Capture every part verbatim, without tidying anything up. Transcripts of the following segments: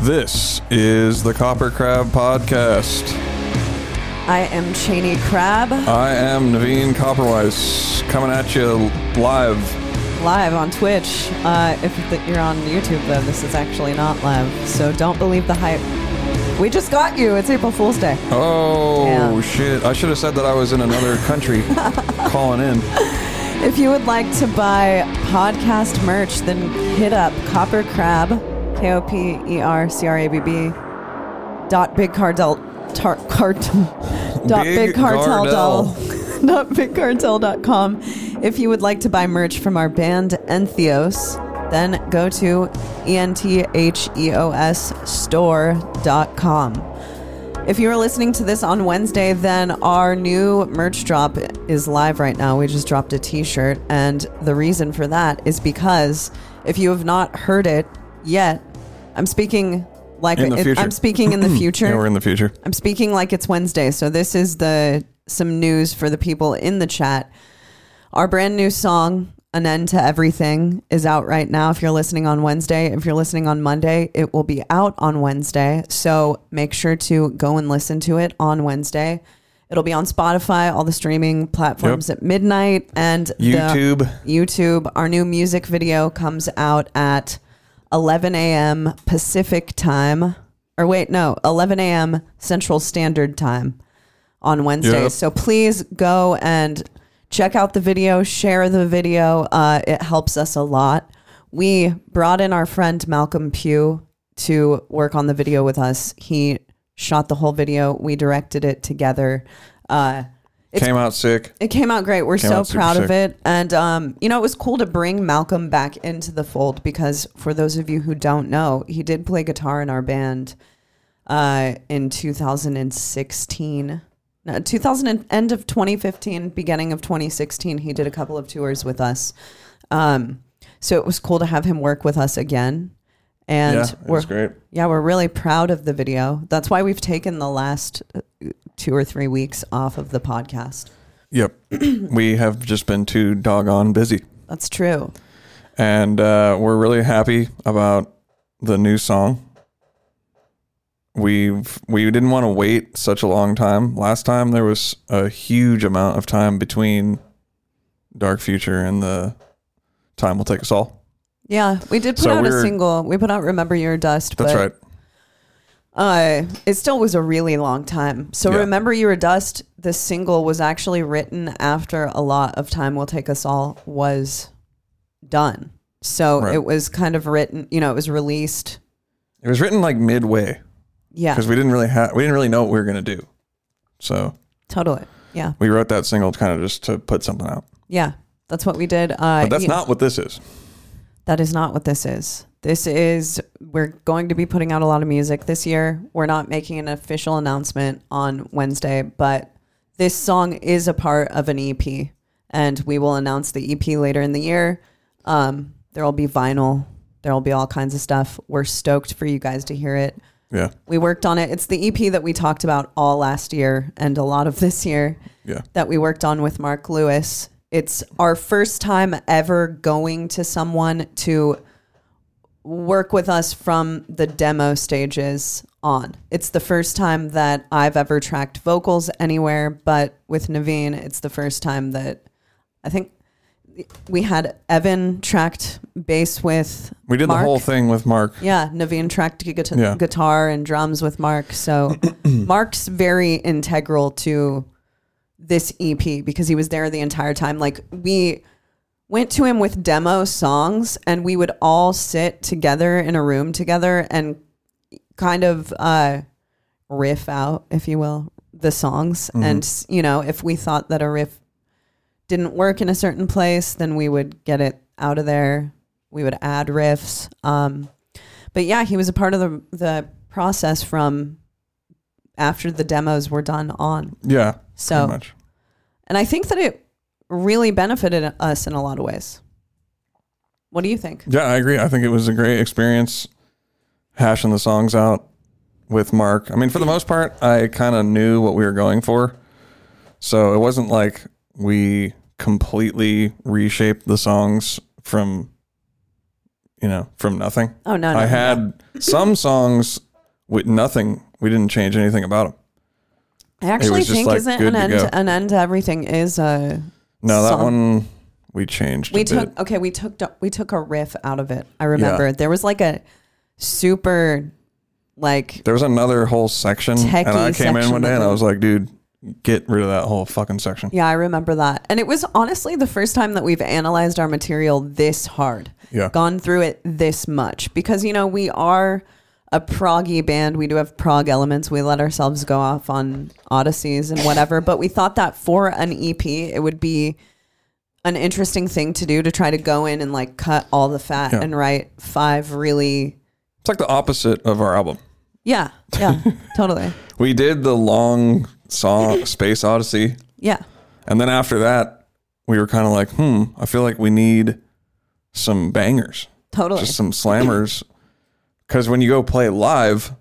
This is the Copper Crab Podcast. I am Cheney Crab. I am Naveen Copperweiss, coming at you live. Live on Twitch. Uh, if th- you're on YouTube, though, this is actually not live, so don't believe the hype. We just got you. It's April Fool's Day. Oh, yeah. shit. I should have said that I was in another country calling in. If you would like to buy podcast merch, then hit up Copper Crab, K O P E R C R A B B, dot big cartel, tar, cart, dot big, big cartel doll, dot big cartel dot com. If you would like to buy merch from our band Entheos, then go to entheos store dot com. If you are listening to this on Wednesday, then our new merch drop is live right now. We just dropped a t-shirt, and the reason for that is because if you have not heard it yet, I'm speaking like in the it, future. I'm speaking in the future. Yeah, we're in the future. I'm speaking like it's Wednesday, so this is the some news for the people in the chat. Our brand new song, An End to Everything, is out right now. If you're listening on Wednesday, if you're listening on Monday, it will be out on Wednesday. So make sure to go and listen to it on Wednesday. It'll be on Spotify, all the streaming platforms yep. at midnight, and YouTube. The YouTube. Our new music video comes out at eleven a.m. Pacific time. Or wait, no, eleven a.m. Central Standard Time on Wednesday. Yep. So please go and check out the video, share the video. Uh, it helps us a lot. We brought in our friend Malcolm Pugh to work on the video with us. He shot the whole video. We directed it together. Uh, came out sick. It came out great. We're came so proud sick. of it. And, um, you know, it was cool to bring Malcolm back into the fold because for those of you who don't know, he did play guitar in our band uh, in two thousand sixteen. No, two thousand end of twenty fifteen, beginning of twenty sixteen, he did a couple of tours with us. Um, so it was cool to have him work with us again. And yeah, we're was great. Yeah, we're really proud of the video. That's why we've taken the last two or three weeks off of the podcast. Yep. We have just been too doggone busy. That's true. And uh, we're really happy about the new song. We've we didn't want to wait such a long time. Last time there was a huge amount of time between Dark Future and the Time Will Take Us All. Yeah, we did put so out we a were, single. We put out Remember Your Dust. That's but, right. Uh, it still was a really long time. So yeah. Remember Your Dust, the single was actually written after a lot of Time Will Take Us All was done. So right. It was kind of written, you know, it was released. It was written like midway. Yeah, because we didn't really have, we didn't really know what we were going to do. So totally, yeah. We wrote that single kind of just to put something out. Yeah, that's what we did. Uh, but that's not what this is. That is not what this is. This is, we're going to be putting out a lot of music this year. We're not making an official announcement on Wednesday, but this song is a part of an E P, and we will announce the E P later in the year. Um, there will be vinyl. There will be all kinds of stuff. We're stoked for you guys to hear it. Yeah. We worked on it. It's the E P that we talked about all last year and a lot of this year yeah. that we worked on with Mark Lewis. It's our first time ever going to someone to work with us from the demo stages on. It's the first time that I've ever tracked vocals anywhere, but with Naveen, it's the first time that I think we had Evan tracked bass with We did Mark. The whole thing with Mark. Yeah, Naveen tracked gu- yeah. guitar and drums with Mark. So Mark's very integral to this E P because he was there the entire time. Like we went to him with demo songs and we would all sit together in a room together and kind of uh, riff out, if you will, the songs. Mm-hmm. And, you know, if we thought that a riff didn't work in a certain place, then we would get it out of there. We would add riffs. Um, but yeah, he was a part of the the process from after the demos were done on. Yeah. So, much. And I think that it really benefited us in a lot of ways. What do you think? Yeah, I agree. I think it was a great experience hashing the songs out with Mark. I mean, for the most part, I kind of knew what we were going for. So it wasn't like we completely reshaped the songs from you know, from nothing. Oh, no, no. I had no. some songs with nothing. We didn't change anything about them. I actually was just, think like, isn't good an to end, go. an end to everything is a No, that song. one we changed. We a took bit. okay. We took we took a riff out of it. I remember there was like a super like There was another whole section, techie and I came in section one day of and it. I was like, dude, get rid of that whole fucking section. yeah, I remember that, and it was honestly the first time that we've analyzed our material this hard. Yeah. Gone through it this much because you know we are a proggy band. We do have prog elements. We let ourselves go off on odysseys and whatever, but we thought that for an E P, it would be an interesting thing to do to try to go in and like cut all the fat Yeah. and write five really, It's like the opposite of our album. yeah, yeah, totally. We did the long song Space Odyssey, Yeah. and then after that, we were kind of like, hmm, I feel like we need some bangers, Totally. just some slammers. Because when you go play live,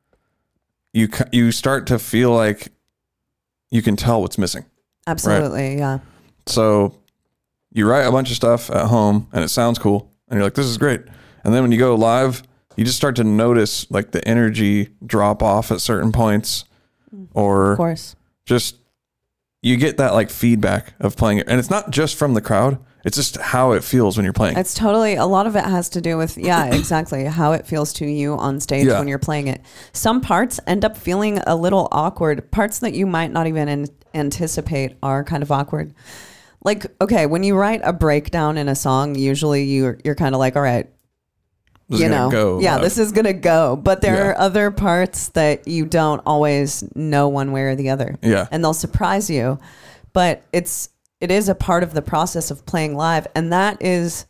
you ca- you start to feel like you can tell what's missing. Absolutely. Yeah. So you write a bunch of stuff at home and it sounds cool and you're like, this is great. And then when you go live, you just start to notice like the energy drop off at certain points, or Of course. just you get that like feedback of playing it. And it's not just from the crowd. It's just how it feels when you're playing. It's totally, a lot of it has to do with, yeah, exactly, how it feels to you on stage Yeah. when you're playing it. Some parts end up feeling a little awkward. Parts that you might not even an- anticipate are kind of awkward. Like, okay, when you write a breakdown in a song, usually you're, you're kind of like, all right, This is you gonna know, go yeah, live. this is going to go. But there Yeah. are other parts that you don't always know one way or the other. Yeah. And they'll surprise you. But it's, it is a part of the process of playing live. And that is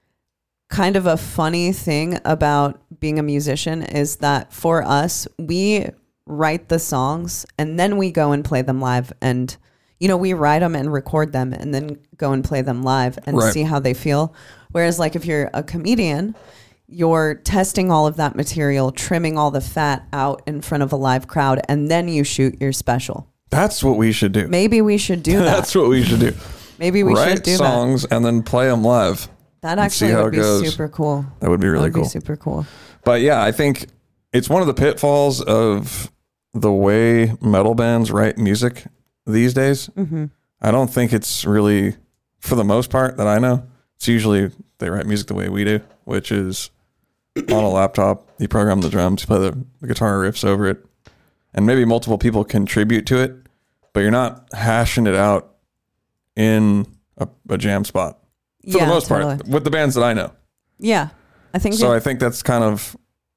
kind of a funny thing about being a musician is that for us, we write the songs and then we go and play them live. And, you know, we write them and record them and then go and play them live and Right. see how they feel. Whereas like if you're a comedian, you're testing all of that material, trimming all the fat out in front of a live crowd, and then you shoot your special. That's what we should do. Maybe we should do that. That's what we should do. Maybe we Write should do songs and then play them live. that. That and see actually how would it be goes. super cool. That would be really That would cool. be super cool. But yeah, I think it's one of the pitfalls of the way metal bands write music these days. Mm-hmm. I don't think it's really, for the most part that I know, it's usually they write music the way we do, which is on a laptop. You program the drums, you play the, the guitar riffs over it, and maybe multiple people contribute to it, but you're not hashing it out in a, a jam spot for Yeah, the most totally. part with the bands that I know. Yeah, I think. So it- I think that's kind of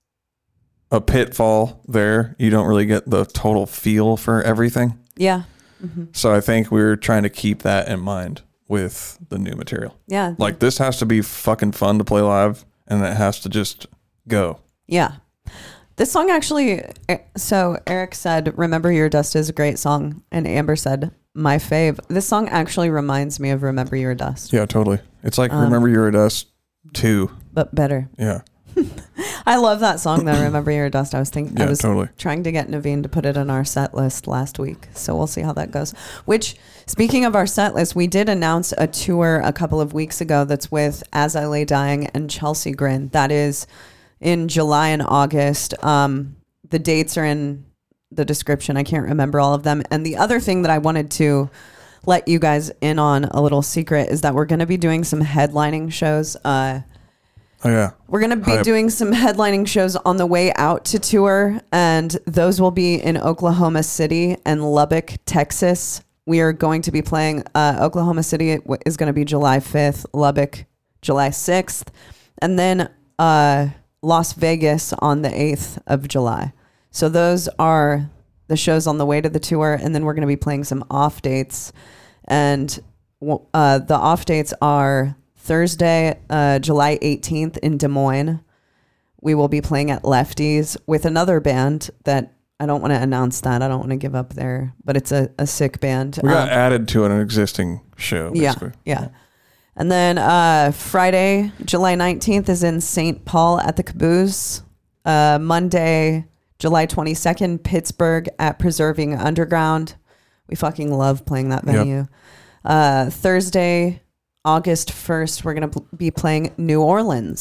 a pitfall there. You don't really get the total feel for everything. yeah, mm-hmm. So I think we're trying to keep that in mind with the new material. yeah, Like this has to be fucking fun to play live, and it has to just go. yeah. This song actually. So Eric said, "Remember Your Dust" is a great song, and Amber said, "My fave." This song actually reminds me of "Remember Your Dust," Yeah, totally. It's like Um, Remember You're a Dust two. but better. Yeah, I love that song though. "Remember Your Dust." I was thinking. yeah, I was totally. trying to get Naveen to put it on our set list last week. So we'll see how that goes. Which, speaking of our set list, we did announce a tour a couple of weeks ago that's with As I Lay Dying and Chelsea Grin. That is in July and August. Um, the dates are in the description. I can't remember all of them. And the other thing that I wanted to let you guys in on, a little secret, is that we're going to be doing some headlining shows. Uh, Oh yeah, we're going to be Hype. doing some headlining shows on the way out to tour, and those will be in Oklahoma City and Lubbock, Texas. We are going to be playing uh, Oklahoma City is going to be July fifth, Lubbock July sixth, and then uh, Las Vegas on the eighth of July. So those are the shows on the way to the tour, and then we're going to be playing some off dates, and uh, the off dates are Thursday, uh, July eighteenth in Des Moines. We will be playing at Lefties with another band that I don't want to announce that. I don't want to give up there, but it's a, a sick band. we got Um, added to an existing show. yeah, Basically. yeah. And then uh, Friday, July nineteenth is in Saint Paul at the Caboose. Uh, Monday, July twenty-second, Pittsburgh at Preserving Underground. We fucking love playing that Yep. venue. Uh, Thursday, August first, we're going to be playing New Orleans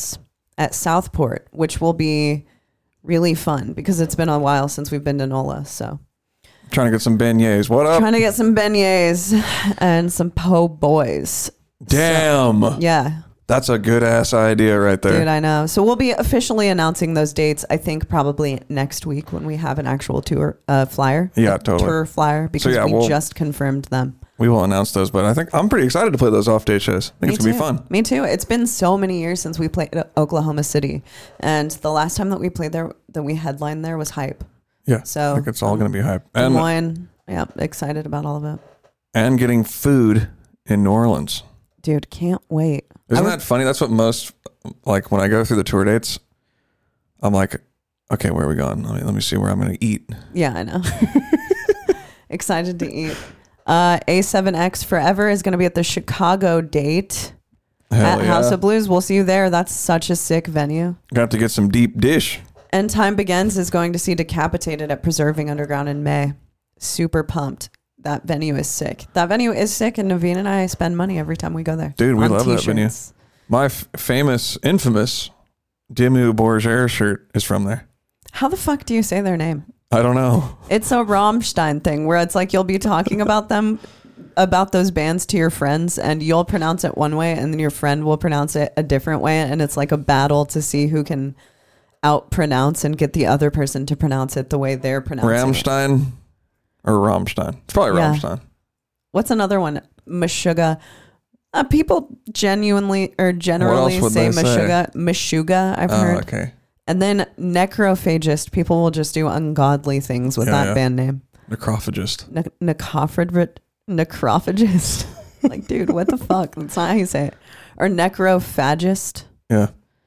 at Southport, which will be really fun because it's been a while since we've been to NOLA. So trying to get some beignets. What up? Trying to get some beignets and some po' boys. Damn. So, yeah. That's a good ass idea right there. Dude, I know. So we'll be officially announcing those dates, I think probably next week when we have an actual tour uh, flyer. Yeah, totally. Tour flyer because so, yeah, we we'll, just confirmed them. We will announce those, but I think I'm pretty excited to play those off date shows. I think Me it's going to too. be fun. Me too. It's been so many years since we played at Oklahoma City. And the last time that we played there, that we headlined there was hype. Yeah. So I think it's all going to be hype. Des And, Moines, yeah, excited about all of it. and getting food in New Orleans. Dude, can't wait. Isn't was, that funny? That's what most, like when I go through the tour dates, I'm like, okay, where are we going? Let me, let me see where I'm going to eat. Yeah, I know. Excited to eat. Uh, A seven X Forever is going to be at the Chicago date Hell at yeah. House of Blues. We'll see you there. That's such a sick venue. Got to get some deep dish. And Time Begins is going to see Decapitated at Preserving Underground in May. Super pumped. That venue is sick. That venue is sick, and Naveen and I spend money every time we go there. Dude, we on love t-shirts. that venue. My f- famous, infamous Dimmu Borgir shirt is from there. How the fuck do you say their name? I don't know. It's a Rammstein thing where it's like you'll be talking about them, about those bands to your friends, and you'll pronounce it one way, and then your friend will pronounce it a different way, and it's like a battle to see who can out-pronounce and get the other person to pronounce it the way they're pronouncing Rammstein it. or Rammstein? It's probably Yeah. Rammstein. What's another one? Meshuggah. Uh, people genuinely or generally else would say they say? Meshuggah. Meshuggah, I've Oh, heard. okay. And then necrophagist. People will just do ungodly things with Yeah, that yeah. band name. Necrophagist. Ne- necrophag- necrophagist. Like, dude, what the fuck? That's not how you say it. Or necrophagist. Yeah.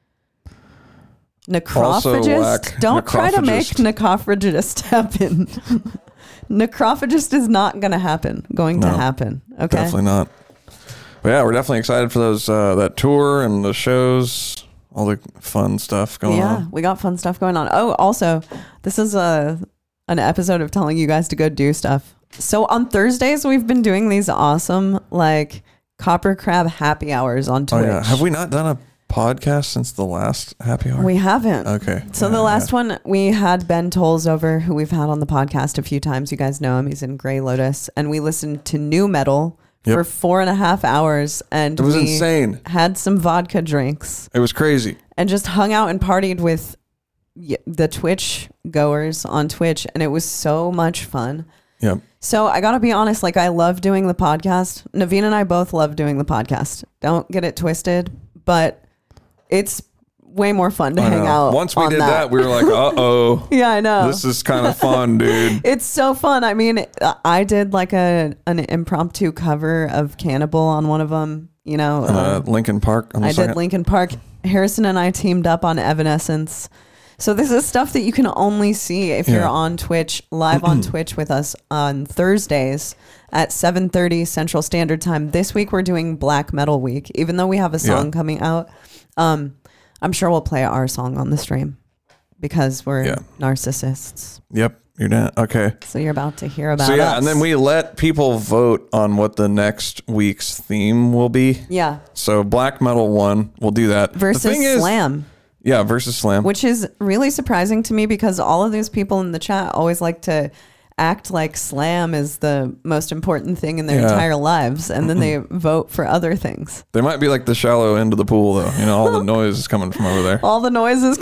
Also Necrophagist. whack. Don't try to make Necrophagist. necrophagist happen. Necrophagist is not going to happen. Going to No, happen. Okay. Definitely not. But yeah, we're definitely excited for those uh, that tour and the shows, all the fun stuff going yeah, on. we got fun stuff going on. Oh, also, this is a an episode of telling you guys to go do stuff. So on Thursdays, we've been doing these awesome like Copper Crab happy hours on Oh Twitch. yeah. Have we not done a podcast since the last happy hour? We haven't. Okay. So Yeah, the last yeah. one, we had Ben Tolles over, who we've had on the podcast a few times. You guys know him. He's in Grey Lotus. And we listened to new metal Yep. for four and a half hours. And It was we insane. had some vodka drinks It was crazy. and just hung out and partied with y- the Twitch goers on Twitch. And it was so much fun. Yep. So I got to be honest, like I love doing the podcast. Naveen and I both love doing the podcast. Don't get it twisted, but it's way more fun to I hang know. out. Once we on did that. that, we were like, uh oh. Yeah, I know. This is kind of fun, dude. It's so fun. I mean, I did like a an impromptu cover of Cannibal on one of them. You know, Uh, um, Lincoln Park. On the I second. did Linkin Park. Harrison and I teamed up on Evanescence. So this is stuff that you can only see if Yeah. you're on Twitch, live on Twitch with us on Thursdays at seven thirty Central Standard Time. This week we're doing Black Metal Week. Even though we have a song Yeah. coming out, um, I'm sure we'll play our song on the stream because we're Yeah. narcissists. Yep. You're done. Okay. So you're about to hear about So yeah, us. and then we let people vote on what the next week's theme will be. yeah So black metal one, we'll do that. The versus thing is- Slam, Yeah, versus slam. which is really surprising to me because all of these people in the chat always like to act like Slam is the most important thing in their Yeah. entire lives, and then they vote for other things. They might be like the shallow end of the pool, though. You know, all the noise is coming from over there. All the noises.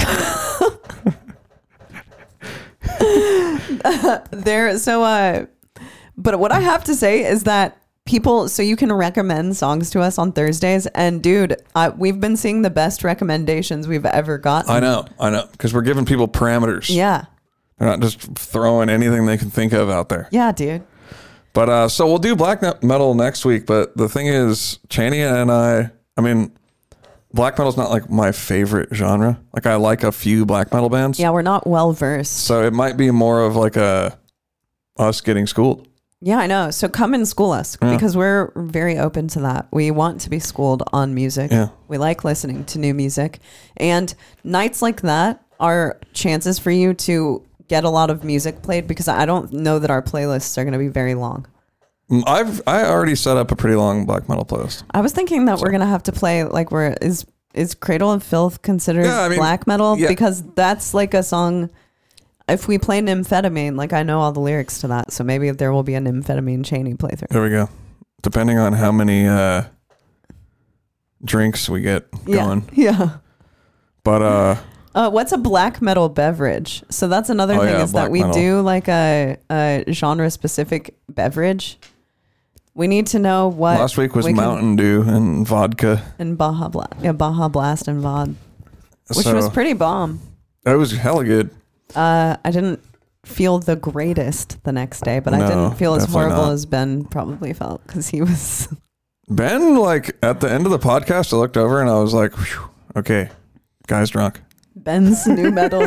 there. So, uh, but what I have to say is that people, so you can recommend songs to us on Thursdays, and dude, I, we've been seeing the best recommendations we've ever gotten. I know, I know, because we're giving people parameters. Yeah. They're not just throwing anything they can think of out there. Yeah, dude. But uh, so we'll do black ne- metal next week. But the thing is, Chania and I, I mean, black metal's not like my favorite genre. Like I like a few black metal bands. Yeah, we're not well versed. So it might be more of like a us getting schooled. Yeah, I know. So come and school us Yeah. because we're very open to that. We want to be schooled on music. Yeah. We like listening to new music. And nights like that are chances for you to get a lot of music played because I don't know that our playlists are going to be very long. Mm, I've I already set up a pretty long black metal playlist. I was thinking that we're going to have to play like where is is Cradle of Filth considered Yeah, I mean, black metal? yeah. Because that's like a song. If we play Nymphetamine, like I know all the lyrics to that, so maybe there will be a Nymphetamine Cheney playthrough. There we go. Depending on how many uh, drinks we get Yeah, going. yeah. But uh, Uh, what's a black metal beverage? So that's another Oh, thing yeah, is that black we metal. do like a, a genre specific beverage. We need to know what last week was we can- Mountain Dew and vodka. and Baja Blast, yeah, Baja Blast and Vod, which So, was pretty bomb. It was hella good. Uh, I didn't feel the greatest the next day, but I No, didn't feel as definitely horrible not. as Ben probably felt because he was. Ben, like at the end of the podcast, I looked over and I was like, "Phew, okay, guy's drunk. Ben's new metal.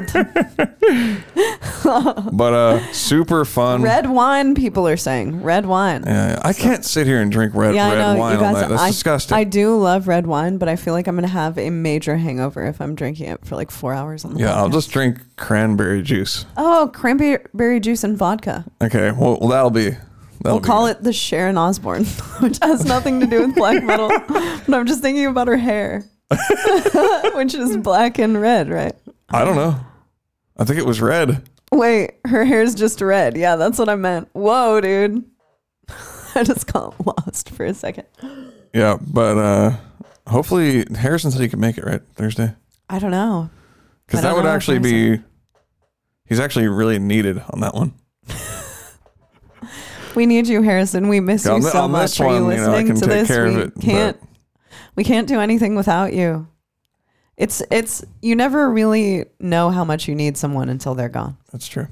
But uh, super fun. Red wine, people are saying. Red wine. Yeah, yeah. I can't sit here and drink red, Yeah, I red know. wine You guys, all night. That's I, disgusting. I do love red wine, but I feel like I'm going to have a major hangover if I'm drinking it for like four hours on the yeah, I'll podcast. just drink cranberry juice. Oh, cranberry juice and vodka. Okay, well, well that'll be. That'll We'll be call good. it the Sharon Osbourne, which has nothing to do with black metal. But I'm just thinking about her hair, which is black and red, right? I don't know. I think it was red. Wait, her hair's just red. Yeah, that's what I meant. Whoa, dude. I just got lost for a second. Yeah, but uh, hopefully Harrison said he could make it right Thursday I don't know. because I that don't would know if actually be. He's actually really needed on that one. We need you, Harrison. We miss On you th- so on much. this Are you one, you know, I listening can to take this? care of We it, but- can't. We can't do anything without you. It's it's you never really know how much you need someone until they're gone. That's true.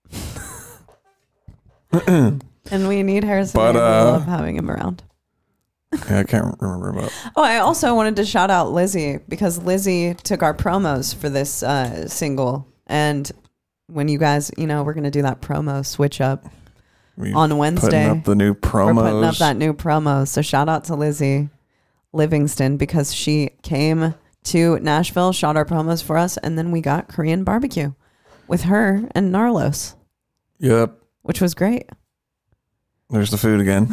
And we need Harrison. But, and we uh, love having him around. Yeah, I can't remember about. Oh, I also wanted to shout out Lizzie because Lizzie took our promos for this uh, single. And when you guys, you know, we're going to do that promo switch up We on Wednesday. Putting up the new promos. We're putting up that new promo. So shout out to Lizzie Livingston because she came to Nashville, shot our promos for us, and then we got Korean barbecue with her and Narlos, Yep. which was great. There's the food again.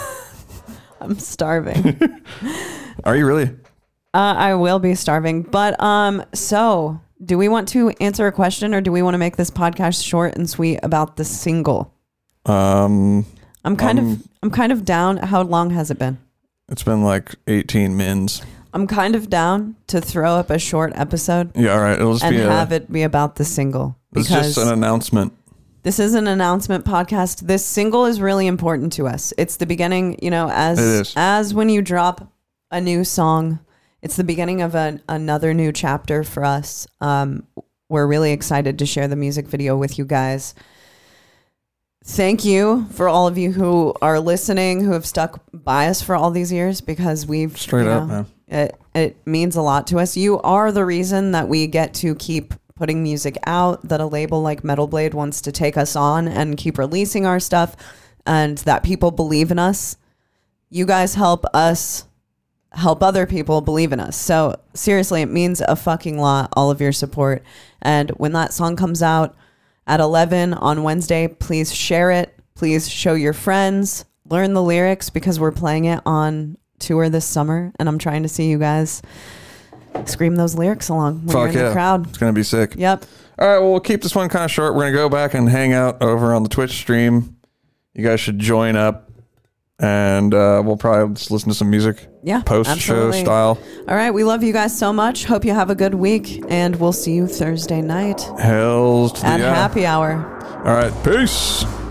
I'm starving. Are you really? Uh, I will be starving. But um, so do we want to answer a question or do we want to make this podcast short and sweet about the single? Um, I'm kind Um, of I'm kind of down. How long has it been? it's been like eighteen mins. I'm kind of down to throw up a short episode Yeah, all right. It'll just and be a. have it be about the single It's because just an announcement. this is an announcement podcast. This single is really important to us. It's the beginning, you know, as It is. as when you drop a new song, it's the beginning of an, another new chapter for us. Um, we're really excited to share the music video with you guys. Thank you for all of you who are listening, who have stuck by us for all these years because we've Straight you up, know, man. It it means a lot to us. You are the reason that we get to keep putting music out, that a label like Metal Blade wants to take us on and keep releasing our stuff, and that people believe in us. You guys help us help other people believe in us. So seriously, it means a fucking lot, all of your support. And when that song comes out at eleven on Wednesday, please share it. Please show your friends, learn the lyrics because we're playing it on tour this summer and I'm trying to see you guys scream those lyrics along when you're Fuck in yeah. the crowd. It's going to be sick. Yep. All right, well, we'll keep this one kind of short. We're going to go back and hang out over on the Twitch stream. You guys should join up, and uh, we'll probably just listen to some music Yeah. post-show absolutely. style. All right. We love you guys so much. Hope you have a good week and we'll see you Thursday night Hells to the at yeah. happy hour. All right, peace.